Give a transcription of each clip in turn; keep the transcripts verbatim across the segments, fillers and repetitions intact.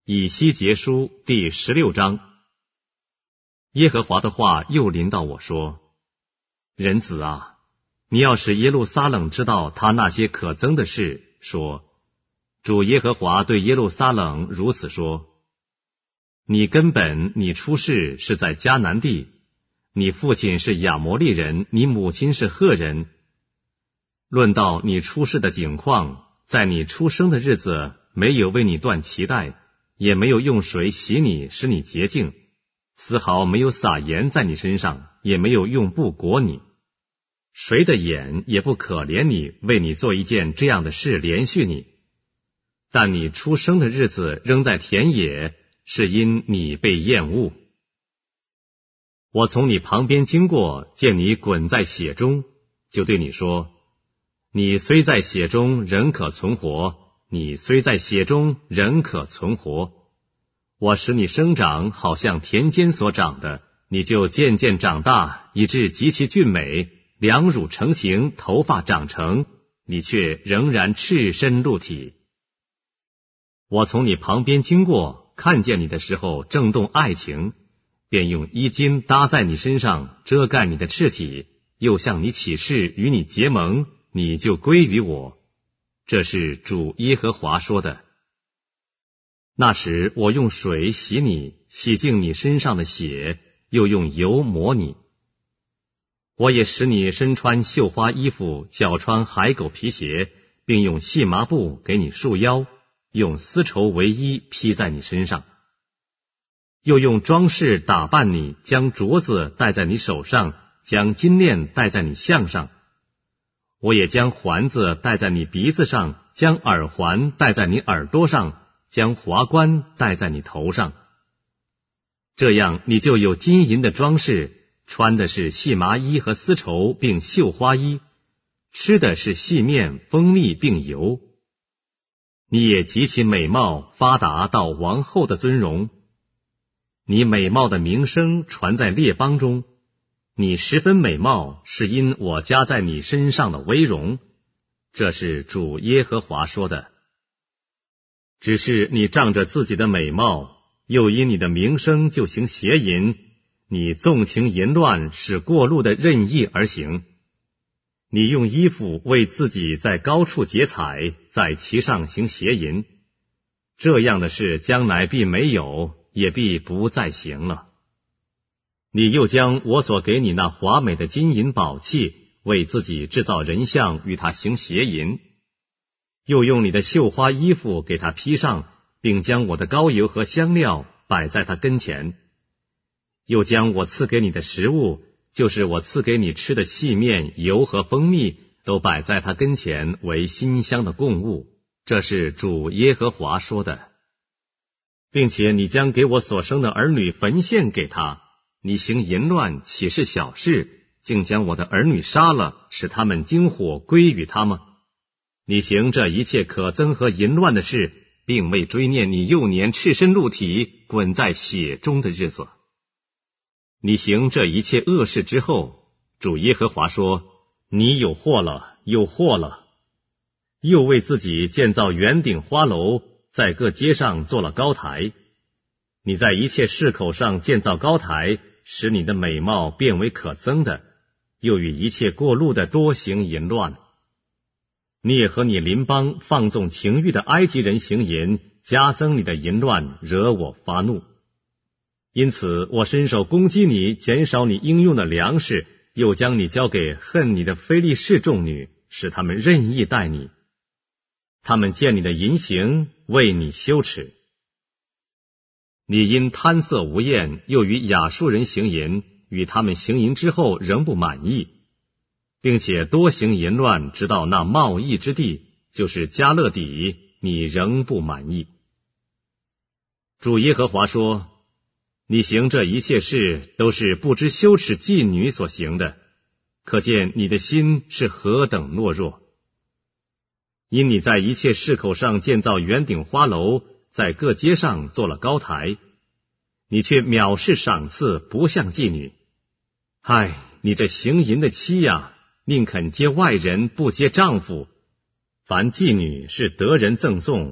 以西结书第十六章。耶和华的话又临到我说：人子啊，你要使耶路撒冷知道他那些可憎的事，说：主耶和华对耶路撒冷如此说：你根本你出世是在迦南地，你父亲是亚摩利人，你母亲是赫人。论到你出世的景况，在你出生的日子，没有为你断脐带，也没有用水洗你使你洁净，丝毫没有撒盐在你身上，也没有用布裹你。谁的眼也不可怜你，为你做一件这样的事连续你。但你出生的日子仍在田野，是因你被厌恶。我从你旁边经过，见你滚在血中，就对你说：你虽在血中，仍可存活；你虽在血中，仍可存活。我使你生长，好像田间所长的，你就渐渐长大，以致极其俊美，两乳成形，头发长成，你却仍然赤身露体。我从你旁边经过，看见你的时候正动爱情，便用衣襟搭在你身上，遮盖你的赤体，又向你起誓，与你结盟，你就归于我。这是主耶和华说的。那时我用水洗你，洗净你身上的血，又用油抹你。我也使你身穿绣花衣服，脚穿海狗皮鞋，并用细麻布给你束腰，用丝绸为衣披在你身上。又用装饰打扮你，将镯子戴在你手上，将金链戴在你项上。我也将环子戴在你鼻子上，将耳环戴在你耳朵上，将华冠戴在你头上。这样你就有金银的装饰，穿的是细麻衣和丝绸，并绣花衣，吃的是细面、蜂蜜并油。你也极其美貌，发达到王后的尊荣。你美貌的名声传在列邦中，你十分美貌，是因我加在你身上的威荣。这是主耶和华说的。只是你仗着自己的美貌，又因你的名声就行邪淫，你纵情淫乱，使过路的任意而行。你用衣服为自己在高处结彩，在其上行邪淫。这样的事将来必没有，也必不再行了。你又将我所给你那华美的金银宝器，为自己制造人像，与他行邪淫。又用你的绣花衣服给他披上，并将我的膏油和香料摆在他跟前。又将我赐给你的食物，就是我赐给你吃的细面、油和蜂蜜，都摆在他跟前，为馨香的供物。这是主耶和华说的。并且你将给我所生的儿女焚献给他。你行淫乱岂是小事，竟将我的儿女杀了，使他们经火归于他吗？你行这一切可憎和淫乱的事，并未追念你幼年赤身露体，滚在血中的日子。你行这一切恶事之后，主耶和华说：你有祸了，有祸了！又为自己建造圆顶花楼，在各街上做了高台。你在一切市口上建造高台，使你的美貌变为可憎的，又与一切过路的多行淫乱。你也和你邻邦放纵情欲的埃及人行淫，加增你的淫乱，惹我发怒。因此我伸手攻击你，减少你应用的粮食，又将你交给恨你的非利士众女，使他们任意待你。他们见你的淫行，为你羞耻。你因贪色无厌，又与亚述人行淫，与他们行淫之后仍不满意，并且多行淫乱，直到那贸易之地，就是迦勒底，你仍不满意。主耶和华说：你行这一切事，都是不知羞耻妓女所行的，可见你的心是何等懦弱。因你在一切市口上建造圆顶花楼，在各街上做了高台，你却藐视赏赐，不像妓女。唉，你这行淫的妻呀，宁肯接外人，不接丈夫。凡妓女是得人赠送，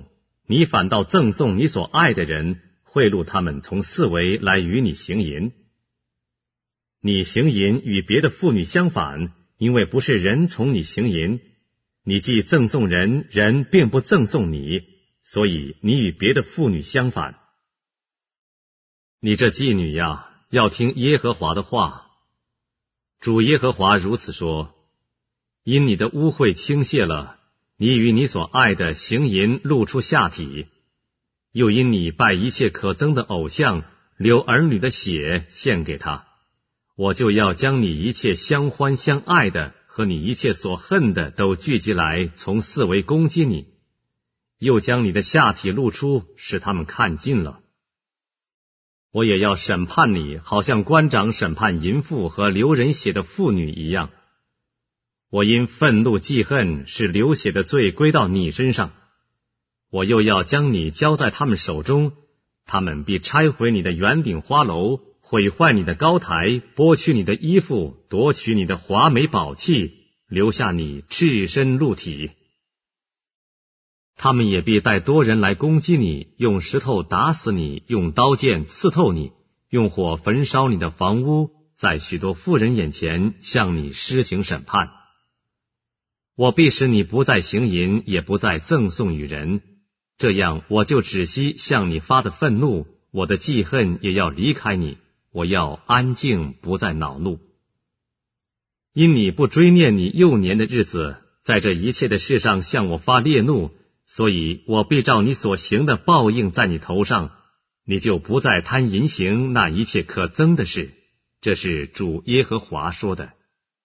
你反倒赠送你所爱的人，贿赂他们从四围来与你行淫。你行淫与别的妇女相反，因为不是人从你行淫，你既赠送人，人并不赠送你，所以你与别的妇女相反。你这妓女呀，要听耶和华的话。主耶和华如此说：因你的污秽倾泻了，你与你所爱的行淫露出下体，又因你拜一切可憎的偶像，流儿女的血献给他，我就要将你一切相欢相爱的和你一切所恨的都聚集来，从四围攻击你，又将你的下体露出，使他们看尽了。我也要审判你，好像官长审判淫妇和流人血的妇女一样。我因愤怒记恨，使流血的罪归到你身上。我又要将你交在他们手中，他们必拆毁你的圆顶花楼，毁坏你的高台，剥去你的衣服，夺取你的华美宝器，留下你赤身露体。他们也必带多人来攻击你，用石头打死你，用刀剑刺透你，用火焚烧你的房屋，在许多妇人眼前向你施行审判。我必使你不再行淫，也不再赠送与人，这样我就止息向你发的愤怒，我的记恨也要离开你，我要安静，不再恼怒。因你不追念你幼年的日子，在这一切的事上向我发烈怒，所以我必照你所行的报应在你头上，你就不再贪淫行那一切可憎的事。这是主耶和华说的。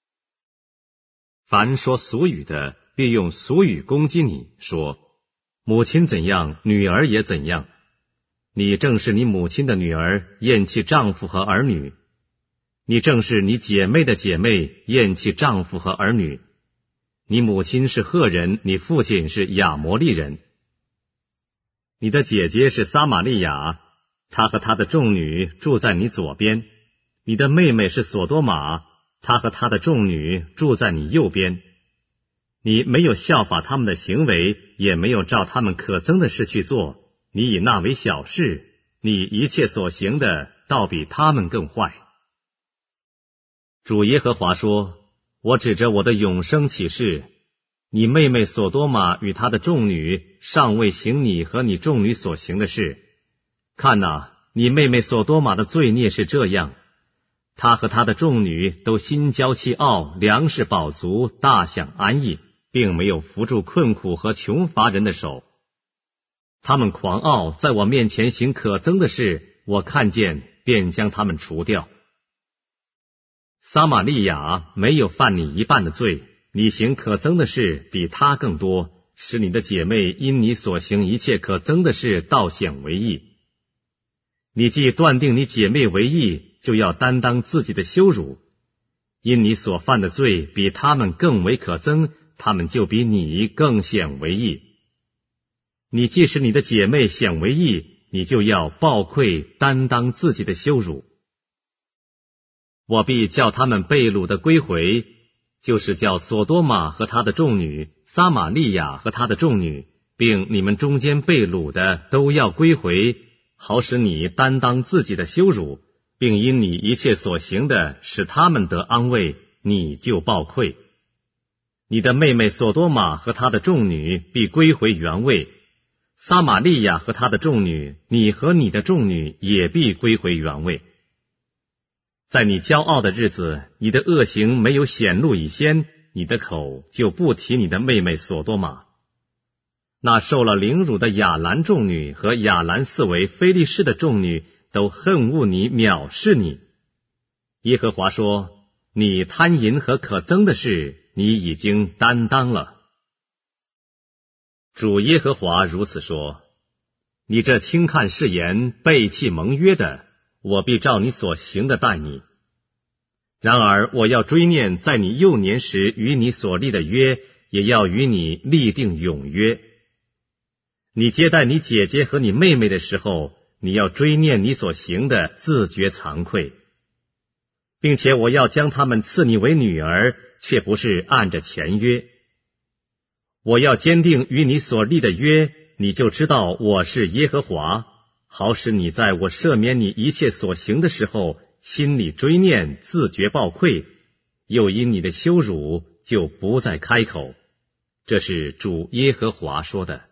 凡说俗语的，必用俗语攻击你，说母亲怎样，女儿也怎样。你正是你母亲的女儿，厌弃丈夫和儿女；你正是你姐妹的姐妹，厌弃丈夫和儿女。你母亲是赫人，你父亲是亚摩利人。你的姐姐是撒玛利亚，她和她的众女住在你左边。你的妹妹是索多玛，她和她的众女住在你右边。你没有效法他们的行为，也没有照他们可憎的事去做，你以那为小事，你一切所行的倒比他们更坏。主耶和华说：我指着我的永生起誓，你妹妹索多玛与她的众女尚未行你和你众女所行的事。看哪，你妹妹索多玛的罪孽是这样，她和她的众女都心骄气傲，粮食饱足，大享安逸，并没有扶住困苦和穷乏人的手。他们狂傲，在我面前行可憎的事，我看见便将他们除掉。撒玛利亚没有犯你一半的罪，你行可憎的事比他更多，使你的姐妹因你所行一切可憎的事倒显为义。你既断定你姐妹为义，就要担当自己的羞辱，因你所犯的罪比他们更为可憎，他们就比你更显为义。你既使你的姐妹显为义，你就要抱愧担当自己的羞辱。我必叫他们被掳的归回，就是叫索多玛和他的众女，撒玛利亚和他的众女，并你们中间被掳的都要归回，好使你担当自己的羞辱，并因你一切所行的使他们得安慰，你就抱愧。你的妹妹索多玛和他的众女必归回原位，撒玛利亚和他的众女，你和你的众女也必归回原位。在你骄傲的日子，你的恶行没有显露以先，你的口就不提你的妹妹索多玛。那受了凌辱的亚兰众女和亚兰四围非利士的众女都恨恶你，藐视你。耶和华说：你贪淫和可憎的事，你已经担当了。主耶和华如此说：你这轻看誓言，背弃盟约的，我必照你所行的待你。然而我要追念在你幼年时与你所立的约，也要与你立定永约。你接待你姐姐和你妹妹的时候，你要追念你所行的，自觉惭愧，并且我要将他们赐你为女儿，却不是按着前约。我要坚定与你所立的约， 你就知道我是耶和华，好使你在我赦免你一切所行的时候，心里追念，自觉抱愧，又因你的羞辱就不再开口。这是主耶和华说的。